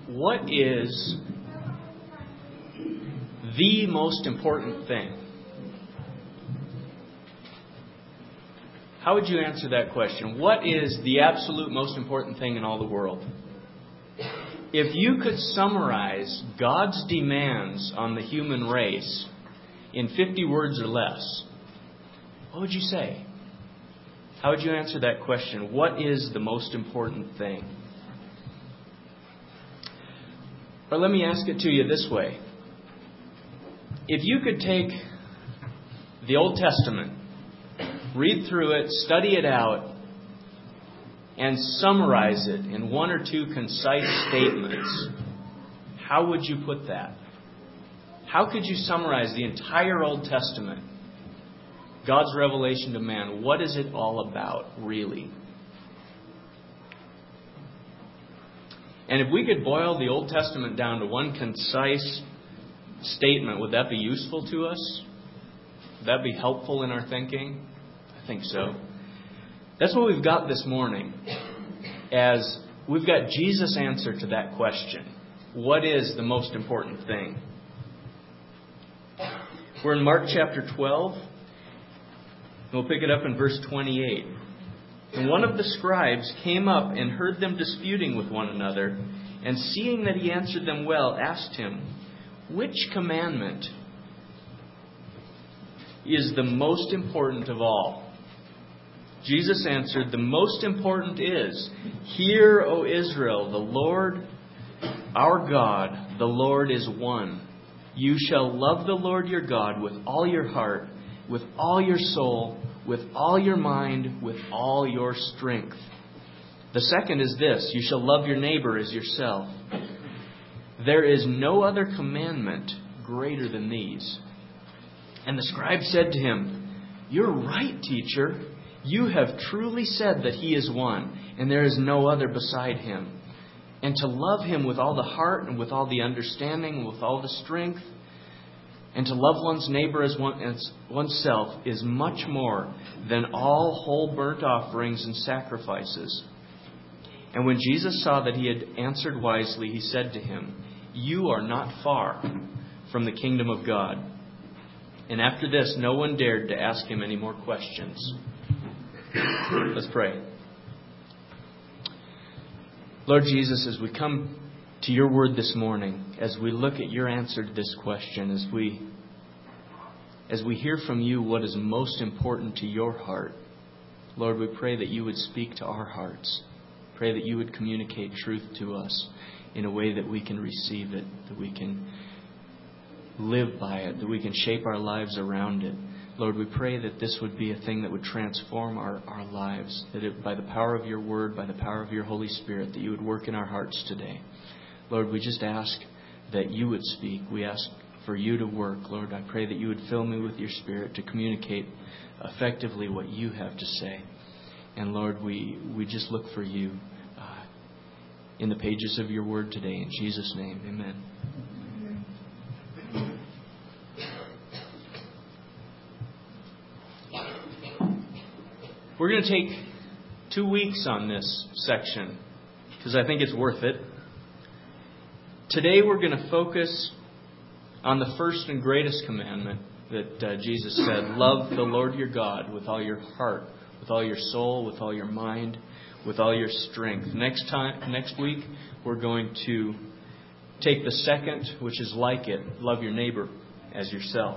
what is the most important thing? How would you answer that question? What is the absolute most important thing in all the world? If you could summarize God's demands on the human race in 50 words or less, what would you say? How would you answer that question? What is the most important thing? Or let me ask it to you this way. If you could take the Old Testament, read through it, study it out, and summarize it in one or two concise statements, how would you put that? How could you summarize the entire Old Testament? God's revelation to man. What is it all about, really? And if we could boil the Old Testament down to one concise statement, would that be useful to us? Would that be helpful in our thinking? I think so. That's what we've got this morning, as we've got Jesus' answer to that question. What is the most important thing? We're in Mark chapter 12. We'll pick it up in verse 28. And one of the scribes came up and heard them disputing with one another, and seeing that he answered them well, asked him, "Which commandment is the most important of all?" Jesus answered, "The most important is, Hear, O Israel, the Lord our God, the Lord is one. You shall love the Lord your God with all your heart, with all your soul, with all your mind, with all your strength. The second is this, you shall love your neighbor as yourself. There is no other commandment greater than these." And the scribe said to him, "You're right, teacher. You have truly said that He is one, and there is no other beside Him. And to love Him with all the heart and with all the understanding and with all the strength, and to love one's neighbor as oneself is much more than all whole burnt offerings and sacrifices." And when Jesus saw that he had answered wisely, He said to him, "You are not far from the kingdom of God." And after this, no one dared to ask Him any more questions. Let's pray. Lord Jesus, as we come to Your Word this morning, as we look at Your answer to this question, as we hear from You what is most important to Your heart, Lord, we pray that You would speak to our hearts. Pray that You would communicate truth to us in a way that we can receive it, that we can live by it, that we can shape our lives around it. Lord, we pray that this would be a thing that would transform our lives, that by the power of Your Word, by the power of Your Holy Spirit, that You would work in our hearts today. Lord, we just ask that You would speak. We ask for You to work. Lord, I pray that You would fill me with Your Spirit to communicate effectively what You have to say. And Lord, we just look for You in the pages of Your Word today. In Jesus' name, amen. We're going to take 2 weeks on this section because I think it's worth it. Today we're going to focus on the first and greatest commandment that Jesus said. Love the Lord your God with all your heart, with all your soul, with all your mind, with all your strength. Next week we're going to take the second, which is like it. Love your neighbor as yourself.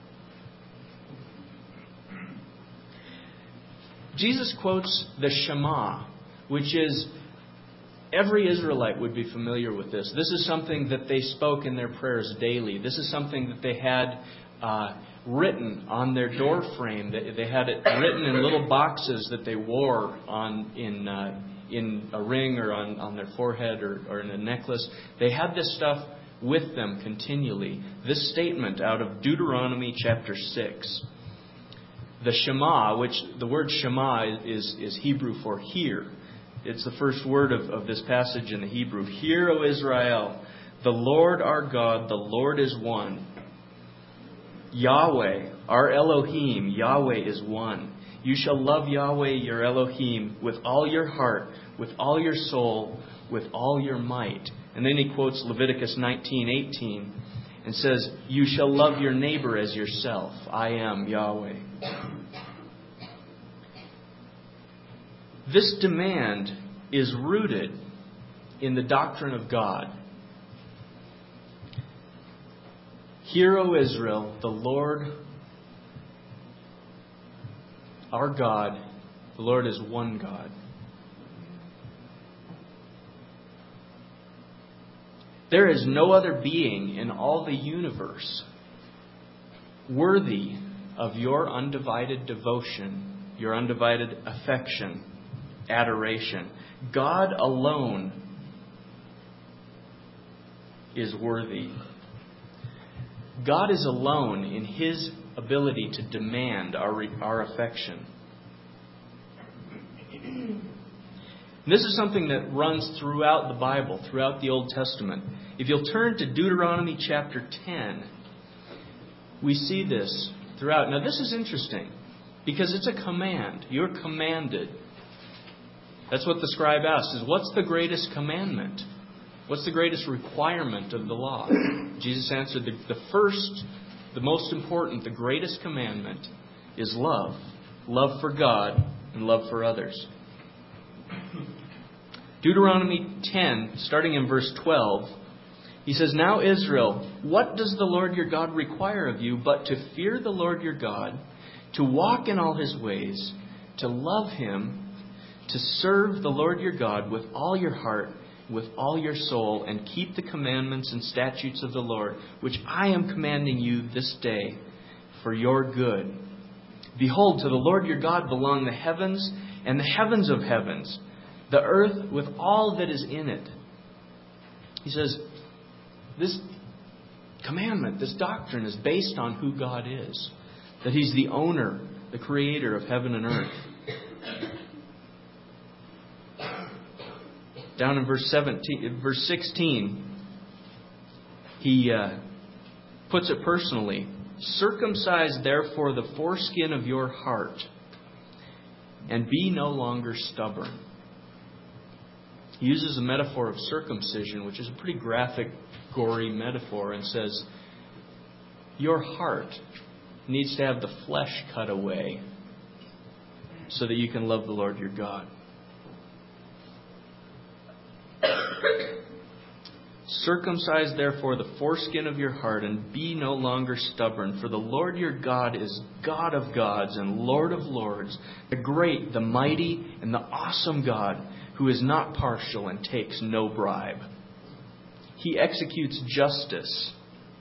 Jesus quotes the Shema, which is, every Israelite would be familiar with this. This is something that they spoke in their prayers daily. This is something that they had written on their door frame. They had it written in little boxes that they wore in a ring or on their forehead or in a necklace. They had this stuff with them continually. This statement out of Deuteronomy chapter 6. The Shema, which the word Shema is Hebrew for hear. It's the first word of this passage in the Hebrew. Hear, O Israel, the Lord our God, the Lord is one. Yahweh, our Elohim, Yahweh is one. You shall love Yahweh, your Elohim, with all your heart, with all your soul, with all your might. And then he quotes Leviticus 19:18 and says, "You shall love your neighbor as yourself. I am Yahweh." This demand is rooted in the doctrine of God. Hear, O Israel, the Lord our God, the Lord is one God. There is no other being in all the universe worthy of your undivided devotion, your undivided affection, adoration. God alone is worthy. God is alone in His ability to demand our affection. This is something that runs throughout the Bible, throughout the Old Testament. If you'll turn to Deuteronomy chapter 10, we see this throughout. Now this is interesting because it's a command. You're commanded. That's what the scribe asks, is what's the greatest commandment? What's the greatest requirement of the law? Jesus answered, the most important, the greatest commandment is love. Love for God and love for others. Deuteronomy 10, starting in verse 12, he says, "Now Israel, what does the Lord your God require of you but to fear the Lord your God, to walk in all His ways, to love Him, to serve the Lord your God with all your heart, with all your soul, and keep the commandments and statutes of the Lord, which I am commanding you this day for your good. Behold, to the Lord your God belong the heavens and the heavens of heavens, the earth with all that is in it." He says, this commandment, this doctrine is based on who God is. That He's the owner, the creator of heaven and earth. Down in verse 16, he puts it personally. "Circumcise therefore the foreskin of your heart, and be no longer stubborn." He uses a metaphor of circumcision, which is a pretty graphic, gory metaphor, and says, your heart needs to have the flesh cut away so that you can love the Lord your God. "Circumcise therefore the foreskin of your heart, and be no longer stubborn. For the Lord your God is God of gods and Lord of lords, the great, the mighty, and the awesome God, who is not partial and takes no bribe. He executes justice."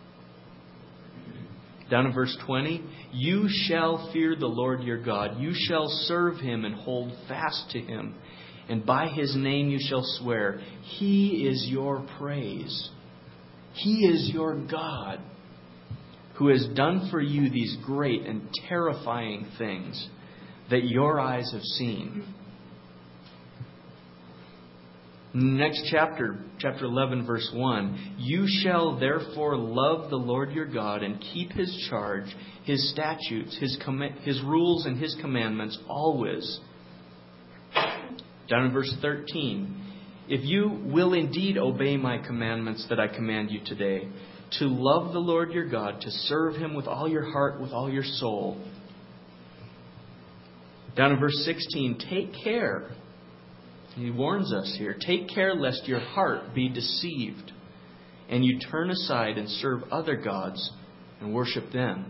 Down in verse 20, "You shall fear the Lord your God. You shall serve Him and hold fast to Him. And by His name you shall swear. He is your praise. He is your God, who has done for you these great and terrifying things that your eyes have seen." In the next chapter, chapter 11, verse 1, "You shall therefore love the Lord your God and keep His charge, His statutes, His rules, and His commandments always." Down in verse 13, "If you will indeed obey my commandments that I command you today, to love the Lord your God, to serve Him with all your heart, with all your soul." Down in verse 16, "Take care." He warns us here, "Take care lest your heart be deceived, and you turn aside and serve other gods and worship them."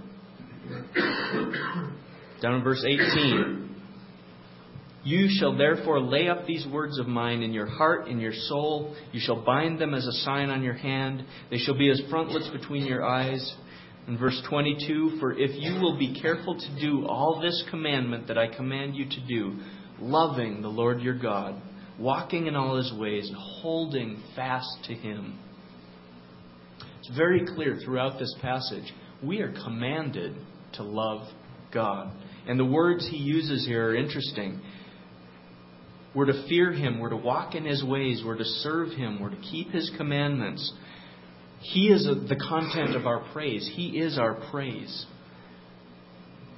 Down in verse 18, "You shall therefore lay up these words of mine in your heart, in your soul. You shall bind them as a sign on your hand. They shall be as frontlets between your eyes." In verse 22, "For if you will be careful to do all this commandment that I command you to do, loving the Lord your God, walking in all His ways, and holding fast to Him." It's very clear throughout this passage, we are commanded to love God. And the words he uses here are interesting. We're to fear Him. We're to walk in His ways. We're to serve Him. We're to keep His commandments. He is the content of our praise. He is our praise.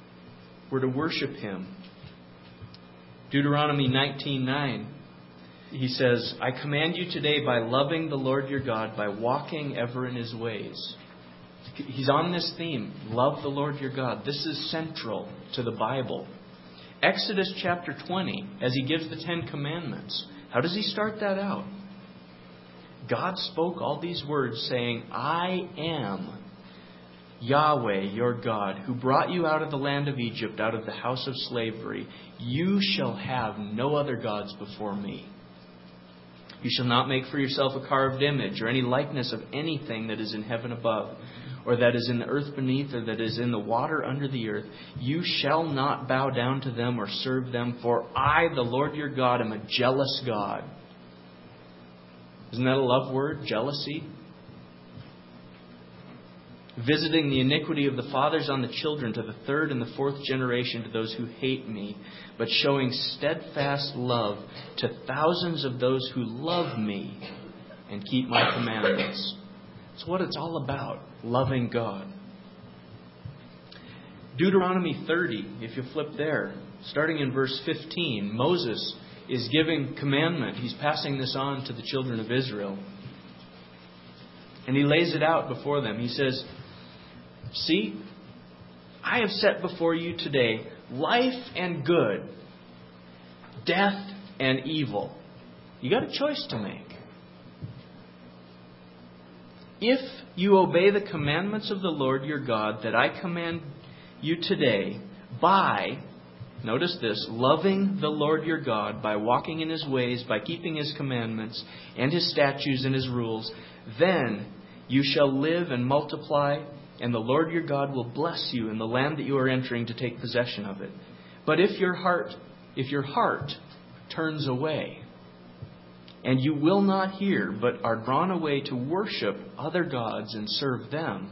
We're to worship Him. Deuteronomy 19:9. he says, I command you today by loving the Lord your God, by walking ever in His ways. He's on this theme. Love the Lord your God. This is central to the Bible. Exodus chapter 20, as He gives the 10 Commandments, how does He start that out? God spoke all these words saying, I am Yahweh your God, who brought you out of the land of Egypt, out of the house of slavery. You shall have no other gods before me. You shall not make for yourself a carved image or any likeness of anything that is in heaven above, or that is in the earth beneath, or that is in the water under the earth. You shall not bow down to them or serve them, for I, the Lord your God, am a jealous God. Isn't that a love word? Jealousy? Visiting the iniquity of the fathers on the children to the third and the fourth generation to those who hate me, but showing steadfast love to thousands of those who love me and keep my commandments. It's what it's all about, loving God. Deuteronomy 30, if you flip there, starting in verse 15, Moses is giving commandment. He's passing this on to the children of Israel. And he lays it out before them. He says, see, I have set before you today life and good, death and evil. You got a choice to make. If you obey the commandments of the Lord your God that I command you today by, notice this, loving the Lord your God, by walking in His ways, by keeping His commandments and His statutes and His rules, then you shall live and multiply, and the Lord your God will bless you in the land that you are entering to take possession of it. But if your heart turns away, and you will not hear, but are drawn away to worship other gods and serve them,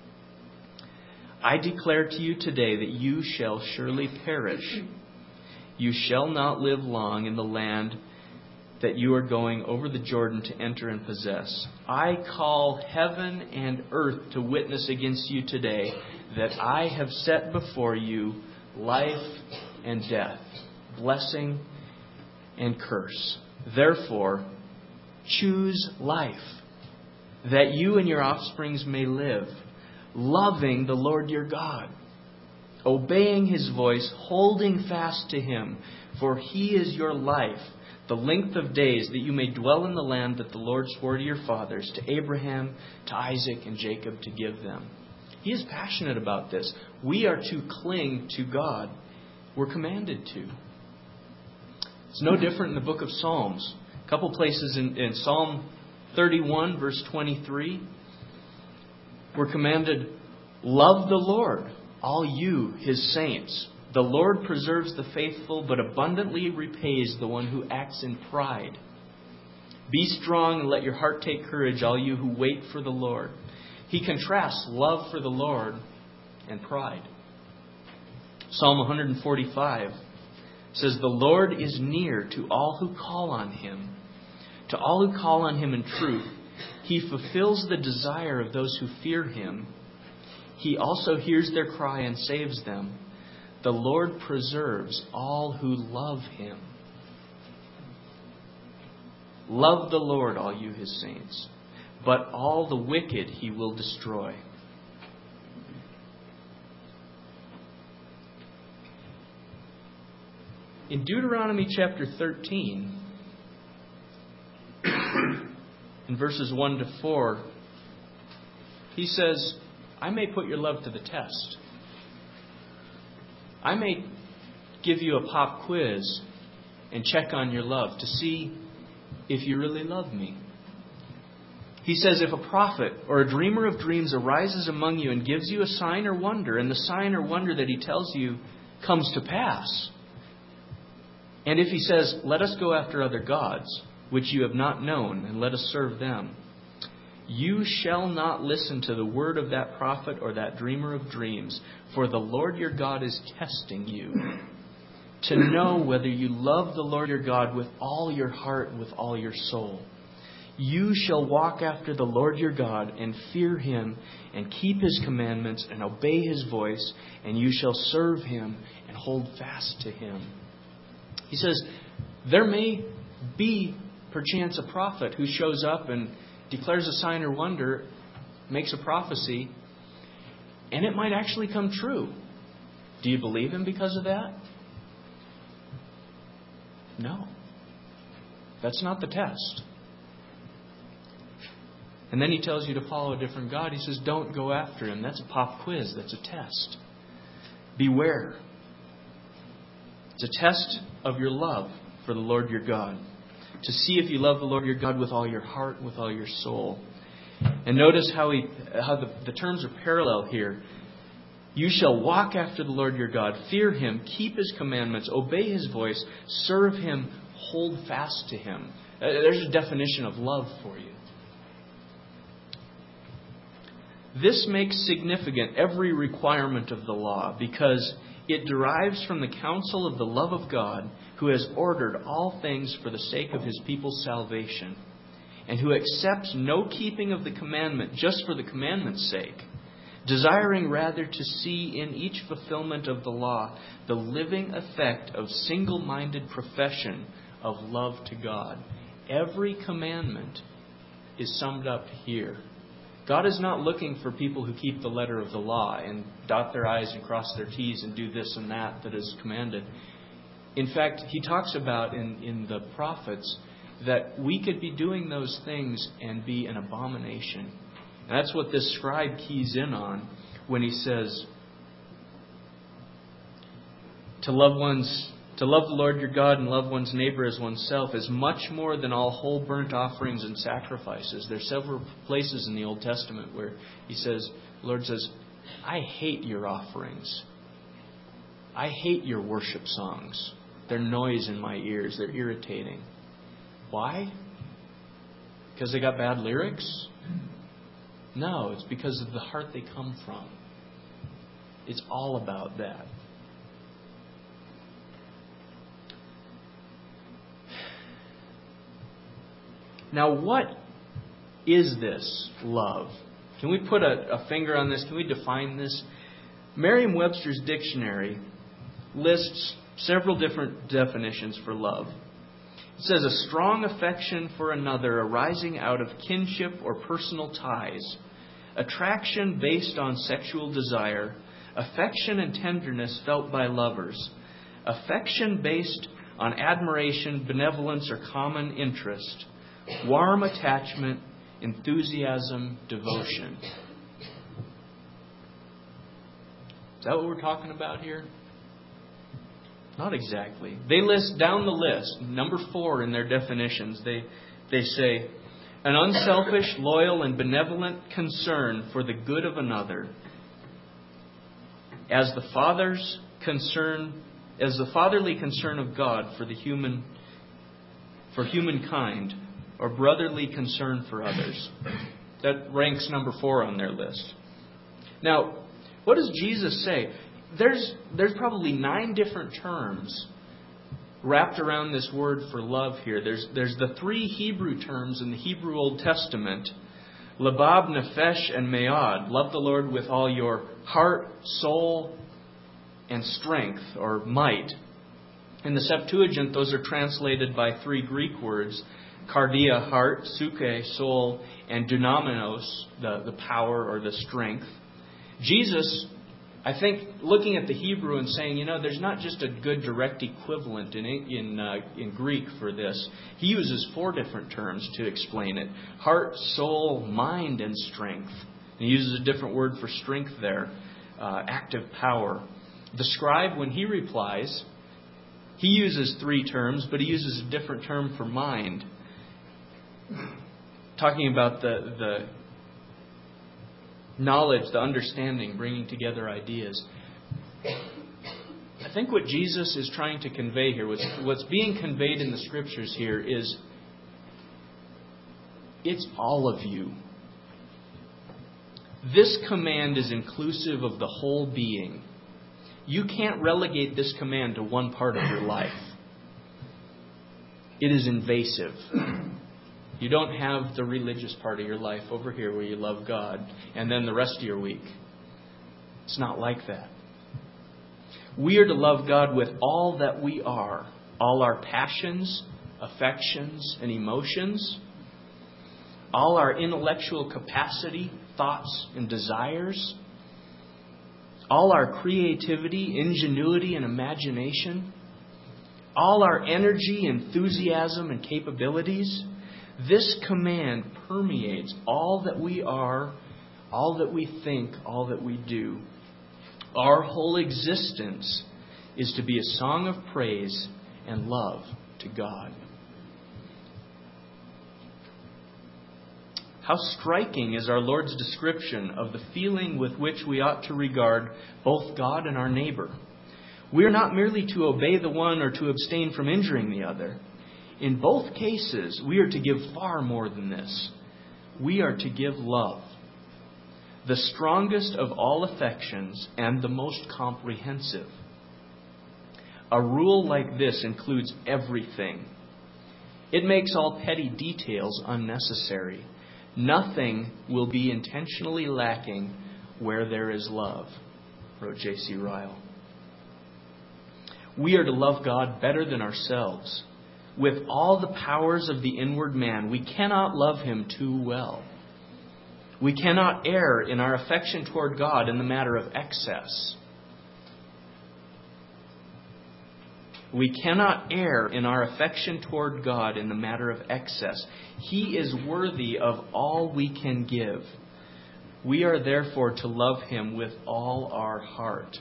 I declare to you today that you shall surely perish. You shall not live long in the land that you are going over the Jordan to enter and possess. I call heaven and earth to witness against you today that I have set before you life and death, blessing and curse. Therefore, choose life, that you and your offsprings may live, loving the Lord your God, obeying His voice, holding fast to Him, for He is your life, the length of days, that you may dwell in the land that the Lord swore to your fathers, to Abraham, to Isaac, and Jacob, to give them. He is passionate about this. We are to cling to God. We're commanded to. It's no different in the book of Psalms. A couple places in Psalm 31, verse 23, we're commanded, love the Lord, all you, His saints. The Lord preserves the faithful, but abundantly repays the one who acts in pride. Be strong and let your heart take courage, all you who wait for the Lord. He contrasts love for the Lord and pride. Psalm 145 says, the Lord is near to all who call on Him, to all who call on Him in truth. He fulfills the desire of those who fear Him. He also hears their cry and saves them. The Lord preserves all who love Him. Love the Lord, all you His saints, but all the wicked He will destroy. In Deuteronomy chapter 13, in verses 1 to 4, he says, I may put your love to the test. I may give you a pop quiz and check on your love to see if you really love me. He says, if a prophet or a dreamer of dreams arises among you and gives you a sign or wonder, and the sign or wonder that he tells you comes to pass, and if he says, let us go after other gods, which you have not known, and let us serve them, you shall not listen to the word of that prophet or that dreamer of dreams, for the Lord your God is testing you, to know whether you love the Lord your God with all your heart and with all your soul. You shall walk after the Lord your God and fear Him and keep His commandments and obey His voice, and you shall serve Him and hold fast to Him. He says, there may be perchance a prophet who shows up and declares a sign or wonder, makes a prophecy, and it might actually come true. Do you believe him because of that? No. That's not the test. And then he tells you to follow a different God. He says, don't go after him. That's a pop quiz. That's a test. Beware. It's a test of your love for the Lord your God. To see if you love the Lord your God with all your heart and with all your soul. And notice how the terms are parallel here. You shall walk after the Lord your God, fear him, keep his commandments, obey his voice, serve him, hold fast to him. There's a definition of love for you. This makes significant every requirement of the law because it derives from the counsel of the love of God, who has ordered all things for the sake of his people's salvation, and who accepts no keeping of the commandment just for the commandment's sake, desiring rather to see in each fulfillment of the law the living effect of single-minded profession of love to God. Every commandment is summed up here. God is not looking for people who keep the letter of the law and dot their I's and cross their T's and do this and that is commanded. In fact, he talks about in the prophets that we could be doing those things and be an abomination. And that's what this scribe keys in on when he says, to love the Lord your God and love one's neighbor as oneself is much more than all whole burnt offerings and sacrifices. There's several places in the Old Testament where the Lord says, I hate your offerings. I hate your worship songs. They're noise in my ears. They're irritating. Why? Because they got bad lyrics? No, it's because of the heart they come from. It's all about that. Now, what is this love? Can we put a finger on this? Can we define this? Merriam-Webster's dictionary lists several different definitions for love. It says a strong affection for another arising out of kinship or personal ties, attraction based on sexual desire, affection and tenderness felt by lovers, affection based on admiration, benevolence, or common interest, warm attachment, enthusiasm, devotion. Is that what we're talking about here? Not exactly. They list down the list, number 4 in their definitions. They say, an unselfish, loyal, and benevolent concern for the good of another, as the fatherly concern of God for humankind, or brotherly concern for others. That ranks number 4 on their list. Now, what does Jesus say? There's probably 9 different terms wrapped around this word for love here. There's the 3 Hebrew terms in the Hebrew Old Testament. Labab, Nefesh, and Me'ad. Love the Lord with all your heart, soul, and strength, or might. In the Septuagint, those are translated by 3 Greek words. Cardia, heart, suke, soul, and dunamenos, the power or the strength. Jesus, I think, looking at the Hebrew and saying, there's not just a good direct equivalent in Greek for this. He uses 4 different terms to explain it. Heart, soul, mind, and strength. And he uses a different word for strength there. Active power. The scribe, when he replies, he uses 3 terms, but he uses a different term for mind. Talking about the knowledge, the understanding, bringing together ideas. I think what Jesus is trying to convey here, what's being conveyed in the Scriptures here is, it's all of you. This command is inclusive of the whole being. You can't relegate this command to one part of your life. It is invasive. You don't have the religious part of your life over here where you love God and then the rest of your week. It's not like that. We are to love God with all that we are, all our passions, affections, and emotions, all our intellectual capacity, thoughts, and desires, all our creativity, ingenuity, and imagination, all our energy, enthusiasm, and capabilities. This command permeates all that we are, all that we think, all that we do. Our whole existence is to be a song of praise and love to God. How striking is our Lord's description of the feeling with which we ought to regard both God and our neighbor. We are not merely to obey the one or to abstain from injuring the other. In both cases, we are to give far more than this. We are to give love, the strongest of all affections and the most comprehensive. A rule like this includes everything. It makes all petty details unnecessary. Nothing will be intentionally lacking where there is love, wrote J.C. Ryle. We are to love God better than ourselves. With all the powers of the inward man, we cannot love Him too well. We cannot err in our affection toward God in the matter of excess. We cannot err in our affection toward God in the matter of excess. He is worthy of all we can give. We are therefore to love Him with all our heart.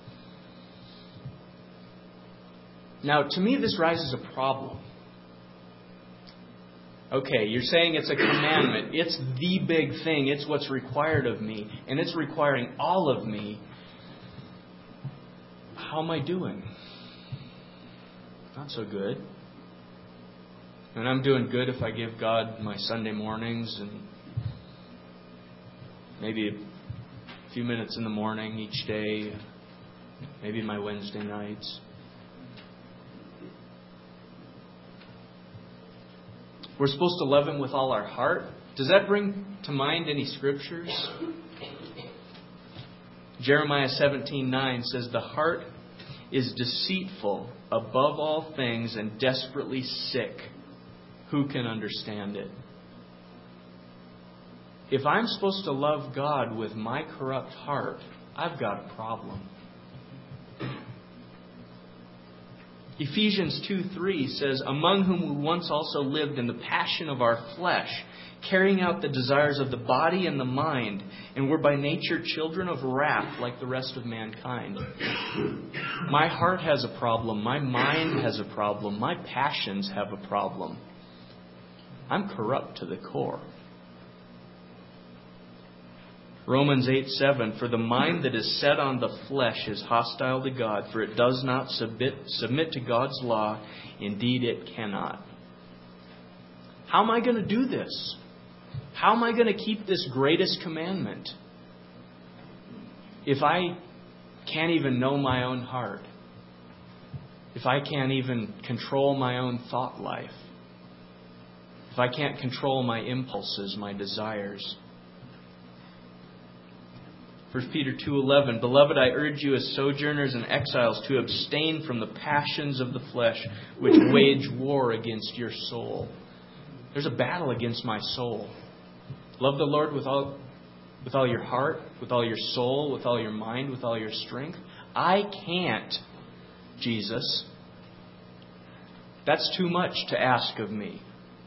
Now, to me, this raises a problem. Okay, you're saying it's a commandment. It's the big thing. It's what's required of me. And it's requiring all of me. How am I doing? Not so good. And I'm doing good if I give God my Sunday mornings and maybe a few minutes in the morning each day. Maybe my Wednesday nights. We're supposed to love Him with all our heart. Does that bring to mind any scriptures? Jeremiah 17:9 says, "The heart is deceitful above all things and desperately sick. Who can understand it?" If I'm supposed to love God with my corrupt heart, I've got a problem. Ephesians 2:3 says, "Among whom we once also lived in the passion of our flesh, carrying out the desires of the body and the mind, and were by nature children of wrath like the rest of mankind." My heart has a problem. My mind has a problem. My passions have a problem. I'm corrupt to the core. Romans 8:7, "For the mind that is set on the flesh is hostile to God, for it does not submit to God's law. Indeed, it cannot." How am I going to do this? How am I going to keep this greatest commandment if I can't even know my own heart? If I can't even control my own thought life? If I can't control my impulses, my desires? 1 Peter 2:11, "Beloved, I urge you as sojourners and exiles to abstain from the passions of the flesh, which wage war against your soul." There's a battle against my soul. Love the Lord with all your heart, with all your soul, with all your mind, with all your strength. I can't, Jesus. That's too much to ask of me.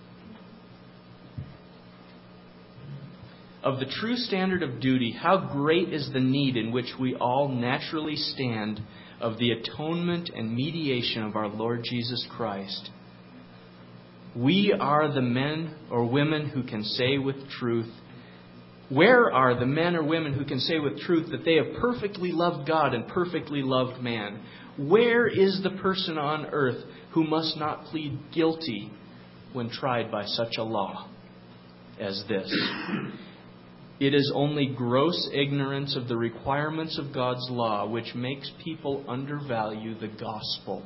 Of the true standard of duty, how great is the need in which we all naturally stand of the atonement and mediation of our Lord Jesus Christ. We are the men or women who can say with truth, where are the men or women who can say with truth that they have perfectly loved God and perfectly loved man? Where is the person on earth who must not plead guilty when tried by such a law as this? It is only gross ignorance of the requirements of God's law which makes people undervalue the gospel.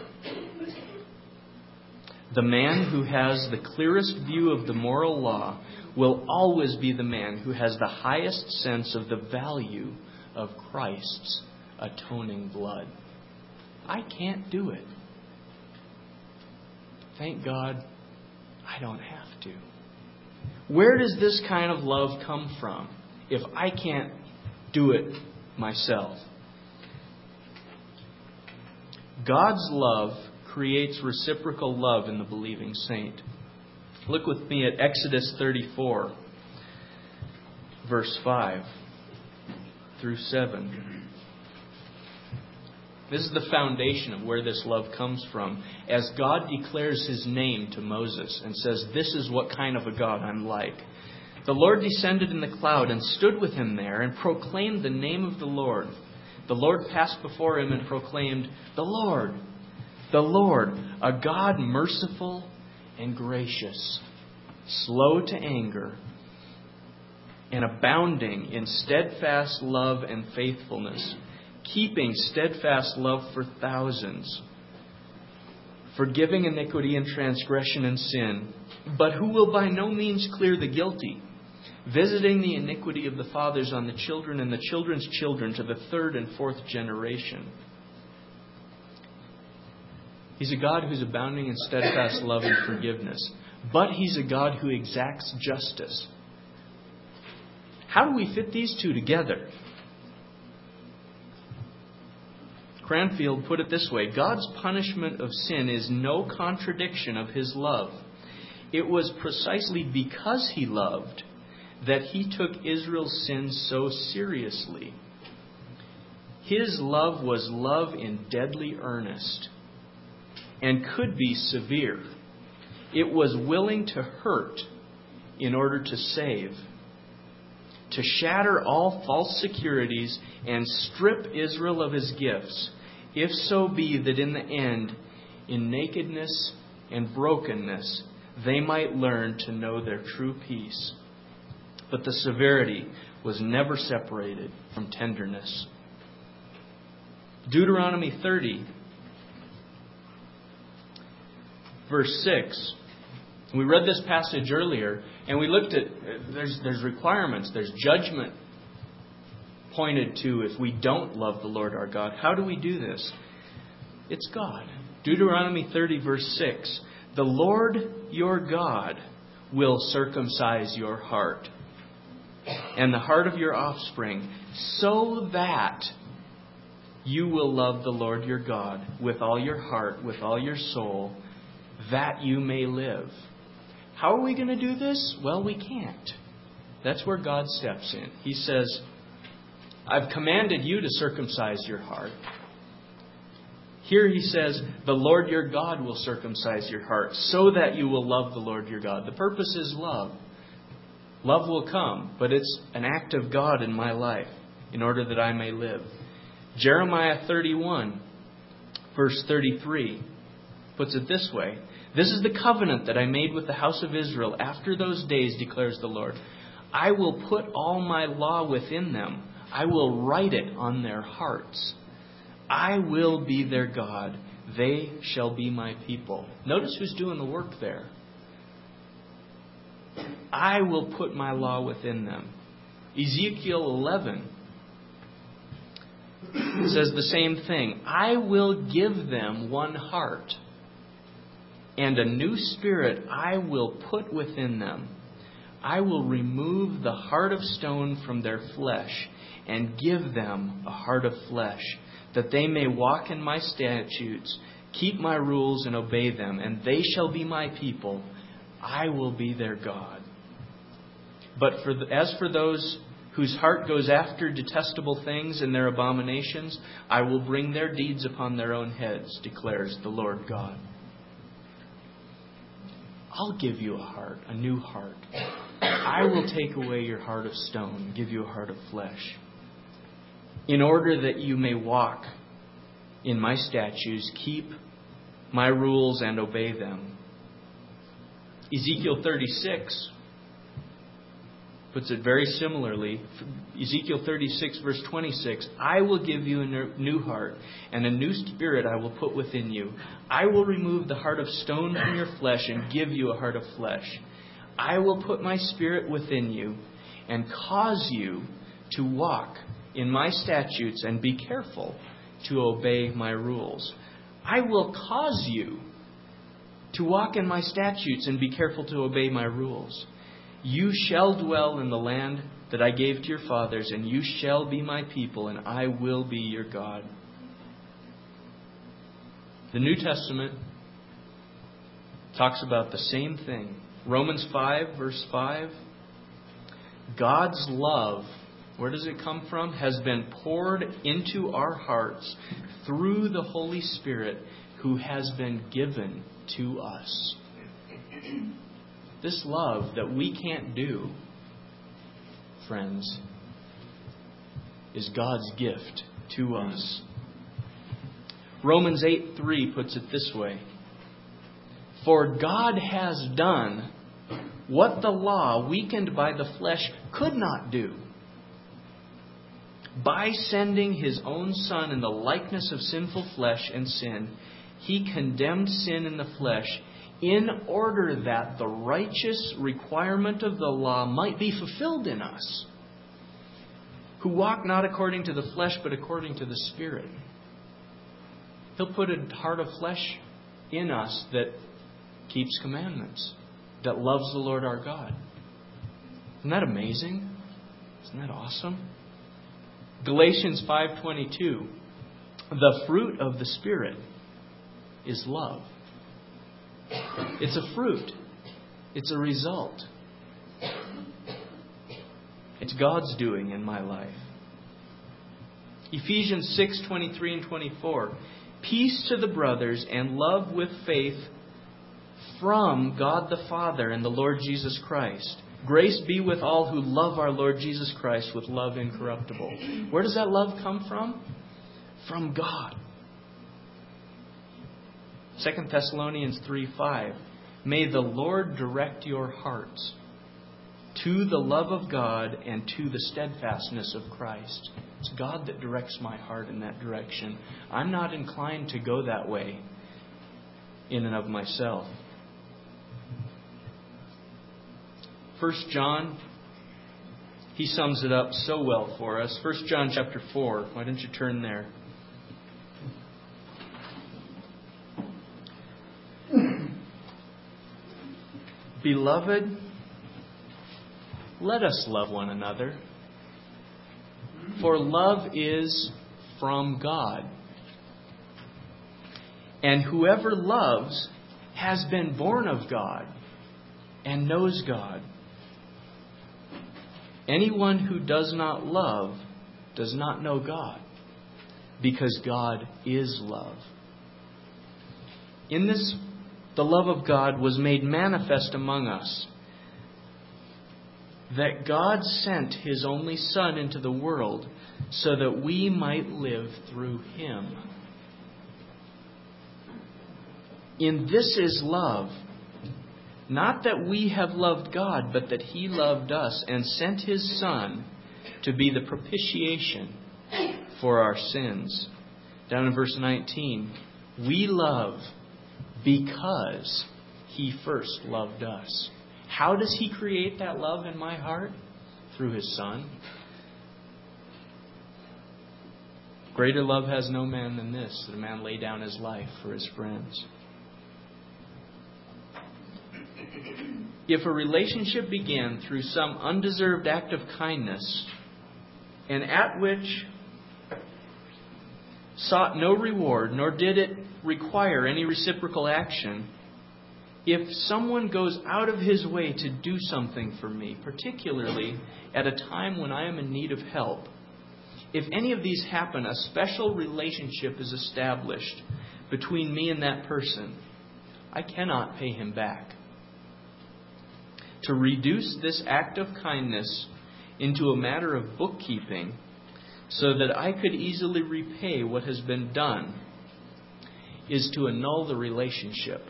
The man who has the clearest view of the moral law will always be the man who has the highest sense of the value of Christ's atoning blood. I can't do it. thank God I don't have to. Where does this kind of love come from if I can't do it myself? God's love creates reciprocal love in the believing saint. Look with me at Exodus 34, verse 5 through 7. This is the foundation of where this love comes from, as God declares His name to Moses and says, "This is what kind of a God I'm like." The Lord descended in the cloud and stood with him there and proclaimed the name of the Lord. The Lord passed before him and proclaimed, the Lord, a God merciful and gracious, slow to anger, and abounding in steadfast love and faithfulness, keeping steadfast love for thousands, forgiving iniquity and transgression and sin, but who will by no means clear the guilty, visiting the iniquity of the fathers on the children and the children's children to the third and fourth generation. He's a God who's abounding in steadfast love and forgiveness, but He's a God who exacts justice. How do we fit these two together? Cranfield put it this way: God's punishment of sin is no contradiction of His love. It was precisely because He loved that He took Israel's sins so seriously. His love was love in deadly earnest and could be severe. It was willing to hurt in order to save, to shatter all false securities and strip Israel of his gifts, if so be that in the end, in nakedness and brokenness, they might learn to know their true peace. But the severity was never separated from tenderness. Deuteronomy 30, verse 6. We read this passage earlier, and we looked at, there's requirements, there's judgment pointed to if we don't love the Lord our God. How do we do this? It's God. Deuteronomy 30, verse 6. The Lord your God will circumcise your heart and the heart of your offspring, so that you will love the Lord your God with all your heart, with all your soul, that you may live. How are we going to do this? Well, we can't. That's where God steps in. He says, I've commanded you to circumcise your heart. Here He says, the Lord your God will circumcise your heart so that you will love the Lord your God. The purpose is love. Love will come, but it's an act of God in my life in order that I may live. Jeremiah 31, verse 33, puts it this way. This is the covenant that I made with the house of Israel after those days, declares the Lord. I will put all my law within them. I will write it on their hearts. I will be their God. They shall be my people. Notice who's doing the work there. I will put my law within them. Ezekiel 11 says the same thing. I will give them one heart, and a new spirit I will put within them. I will remove the heart of stone from their flesh and give them a heart of flesh, that they may walk in my statutes, keep my rules, and obey them. And they shall be my people. I will be their God. But as for those whose heart goes after detestable things and their abominations, I will bring their deeds upon their own heads, declares the Lord God. I'll give you a heart, a new heart. I will take away your heart of stone and give you a heart of flesh, in order that you may walk in my statutes, keep my rules, and obey them. Ezekiel 36 puts it very similarly. Ezekiel 36, verse 26. I will give you a new heart, and a new spirit I will put within you. I will remove the heart of stone from your flesh and give you a heart of flesh. I will put my spirit within you and cause you to walk in my statutes and be careful to obey my rules. I will cause you to walk in my statutes and be careful to obey my rules. You shall dwell in the land that I gave to your fathers, and you shall be my people, and I will be your God. The New Testament talks about the same thing. Romans 5, verse 5. God's love, where does it come from? Has been poured into our hearts through the Holy Spirit who has been given to us. This love that we can't do, friends, is God's gift to us. Romans 8:3 puts it this way. For God has done what the law, weakened by the flesh, could not do. By sending His own Son in the likeness of sinful flesh and sin, He condemned sin in the flesh in order that the righteous requirement of the law might be fulfilled in us, who walk not according to the flesh, but according to the Spirit. He'll put a heart of flesh in us that keeps commandments, that loves the Lord our God. Isn't that amazing? Isn't that awesome? Galatians 5:22. The fruit of the Spirit is love. It's a fruit. It's a result. It's God's doing in my life. Ephesians 6:23 and 24. Peace to the brothers and love with faith from God the Father and the Lord Jesus Christ. Grace be with all who love our Lord Jesus Christ with love incorruptible. Where does that love come from? From God. 2 Thessalonians 3:5. May the Lord direct your hearts to the love of God and to the steadfastness of Christ. It's God that directs my heart in that direction. I'm not inclined to go that way in and of myself. 1 John, he sums it up so well for us. 1 John chapter 4. Why don't you turn there? Beloved, let us love one another, for love is from God. And whoever loves has been born of God and knows God. Anyone who does not love does not know God, because God is love. In this, the love of God was made manifest among us, that God sent His only Son into the world so that we might live through Him. In this is love, not that we have loved God, but that He loved us and sent His Son to be the propitiation for our sins. Down in verse 19, we love because He first loved us. How does He create that love in my heart? Through His Son. Greater love has no man than this, that a man lay down his life for his friends. If a relationship began through some undeserved act of kindness, and at which sought no reward, nor did it require any reciprocal action, if someone goes out of his way to do something for me, particularly at a time when I am in need of help, if any of these happen, a special relationship is established between me and that person. I cannot pay him back. To reduce this act of kindness into a matter of bookkeeping so that I could easily repay what has been done is to annul the relationship.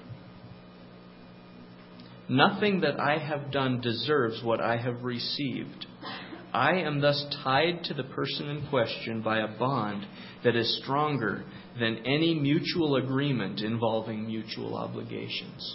Nothing that I have done deserves what I have received. I am thus tied to the person in question by a bond that is stronger than any mutual agreement involving mutual obligations.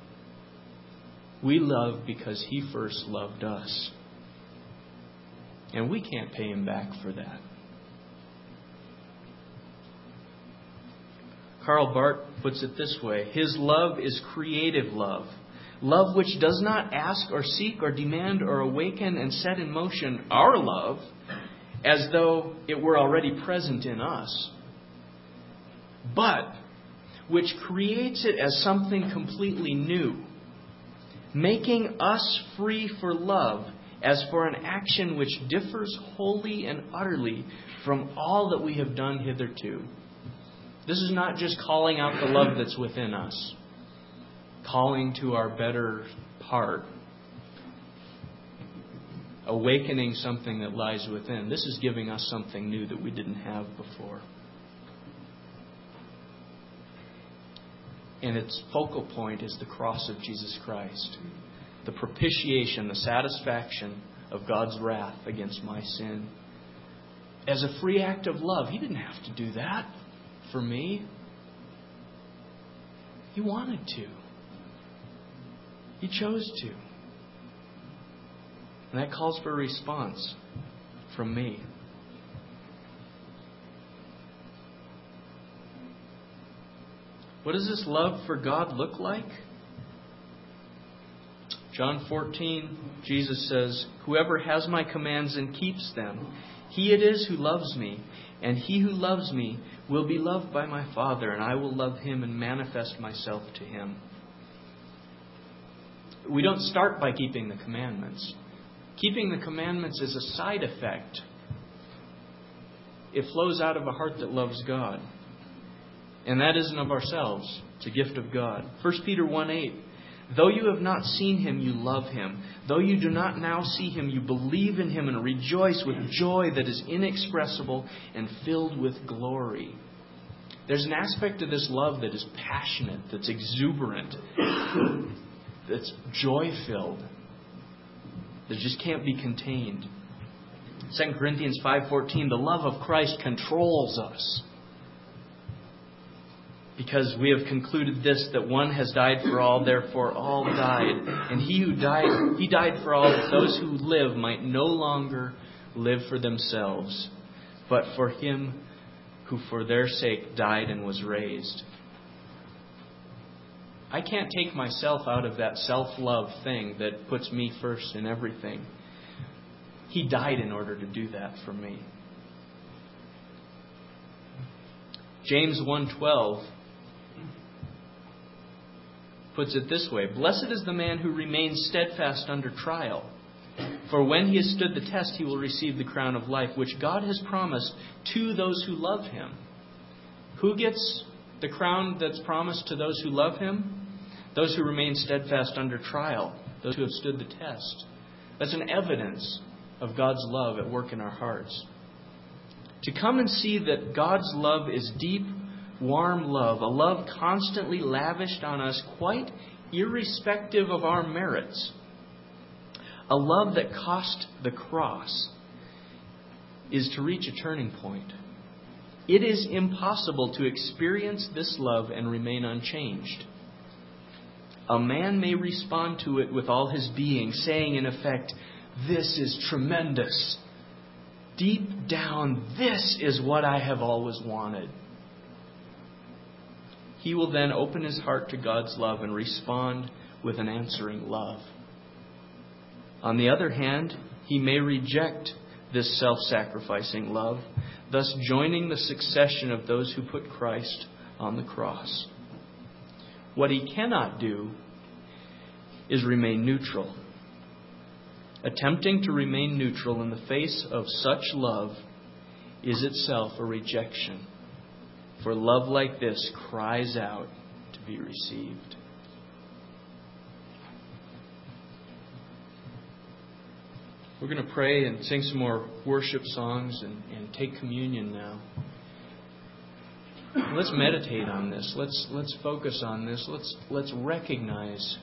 We love because He first loved us. And we can't pay Him back for that. Karl Barth puts it this way: His love is creative love. Love which does not ask or seek or demand or awaken and set in motion our love as though it were already present in us, but which creates it as something completely new, making us free for love as for an action which differs wholly and utterly from all that we have done hitherto. This is not just calling out the love that's within us, calling to our better part, awakening something that lies within. This is giving us something new that we didn't have before. And its focal point is the cross of Jesus Christ. The propitiation, the satisfaction of God's wrath against my sin. As a free act of love. He didn't have to do that for me. He wanted to. He chose to. And that calls for a response from me. What does this love for God look like? John 14, Jesus says, "Whoever has my commands and keeps them, he it is who loves me. And he who loves me will be loved by my Father, and I will love him and manifest myself to him." We don't start by keeping the commandments. Keeping the commandments is a side effect. It flows out of a heart that loves God. And that isn't of ourselves. It's a gift of God. 1 Peter 1:8, "Though you have not seen him, you love him. Though you do not now see him, you believe in him and rejoice with joy that is inexpressible and filled with glory." There's an aspect of this love that is passionate, that's exuberant, that's joy-filled, that just can't be contained. 2 Corinthians 5:14, "The love of Christ controls us, because we have concluded this, that one has died for all, therefore all died. And he died for all, that those who live might no longer live for themselves, but for him who for their sake died and was raised." I can't take myself out of that self-love thing that puts me first in everything. He died in order to do that for me. James 1:12 puts it this way: "Blessed is the man who remains steadfast under trial. For when he has stood the test, he will receive the crown of life, which God has promised to those who love him." Who gets the crown that's promised to those who love him? Those who remain steadfast under trial. Those who have stood the test. That's an evidence of God's love at work in our hearts. To come and see that God's love is deep, warm love, a love constantly lavished on us quite irrespective of our merits, a love that cost the cross, is to reach a turning point. It is impossible to experience this love and remain unchanged. A man may respond to it with all his being, saying in effect, "This is tremendous. Deep down, this is what I have always wanted." He will then open his heart to God's love and respond with an answering love. On the other hand, he may reject this self-sacrificing love, thus joining the succession of those who put Christ on the cross. What he cannot do is remain neutral. Attempting to remain neutral in the face of such love is itself a rejection. For love like this cries out to be received. We're going to pray and sing some more worship songs and take communion now. Let's meditate on this. Let's focus on this. Let's recognize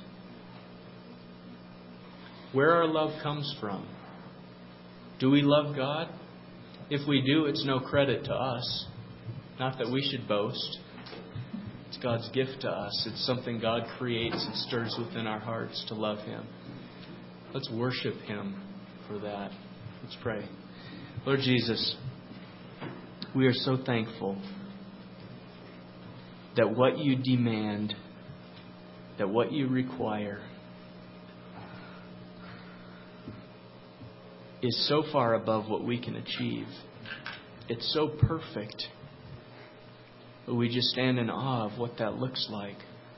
where our love comes from. Do we love God? If we do, it's no credit to us. Not that we should boast. It's God's gift to us. It's something God creates and stirs within our hearts to love Him. Let's worship Him for that. Let's pray. Lord Jesus, we are so thankful that what you demand, that what you require is so far above what we can achieve. It's so perfect. But we just stand in awe of what that looks like.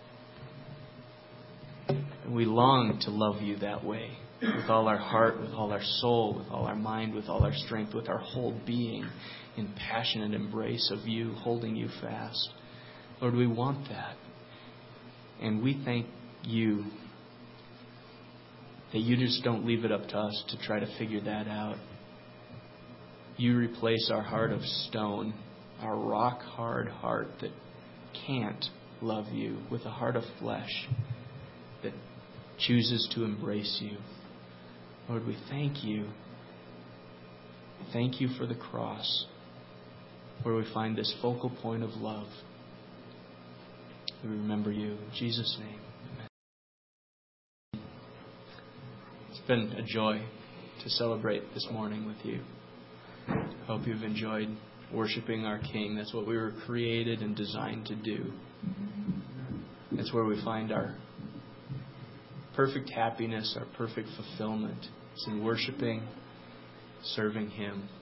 And we long to love you that way, with all our heart, with all our soul, with all our mind, with all our strength, with our whole being, in passionate embrace of you, holding you fast. Lord, we want that. And we thank you that you just don't leave it up to us to try to figure that out. You replace our heart of stone, our rock-hard heart that can't love you, with a heart of flesh that chooses to embrace you. Lord, we thank you. Thank you for the cross, where we find this focal point of love. We remember you. In Jesus' name, amen. It's been a joy to celebrate this morning with you. I hope you've enjoyed worshiping our King. That's what we were created and designed to do. That's where we find our perfect happiness, our perfect fulfillment. It's in worshiping, serving Him.